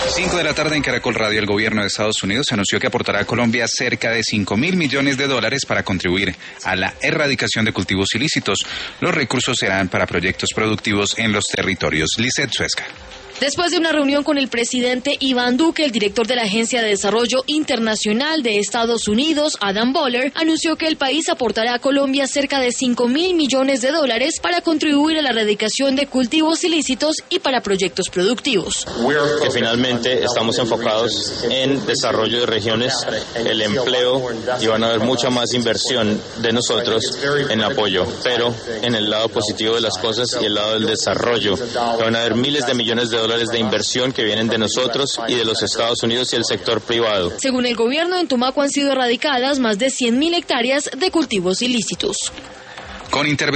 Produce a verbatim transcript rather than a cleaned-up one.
cinco de la tarde en Caracol Radio, el gobierno de Estados Unidos anunció que aportará a Colombia cerca de cinco mil millones de dólares para contribuir a la erradicación de cultivos ilícitos. Los recursos serán para proyectos productivos en los territorios. Lizeth Suezca. Después de una reunión con el presidente Iván Duque, el director de la Agencia de Desarrollo Internacional de Estados Unidos, Adam Boehler, anunció que el país aportará a Colombia cerca de cinco mil millones de dólares para contribuir a la erradicación de cultivos ilícitos y para proyectos productivos. Que finalmente estamos enfocados en desarrollo de regiones, el empleo, y van a haber mucha más inversión de nosotros en apoyo, pero en el lado positivo de las cosas y el lado del desarrollo, que van a haber miles de millones de dólares de inversión que vienen de nosotros y de los Estados Unidos y el sector privado. Según el gobierno, en Tumaco han sido erradicadas más de cien mil hectáreas de cultivos ilícitos. Con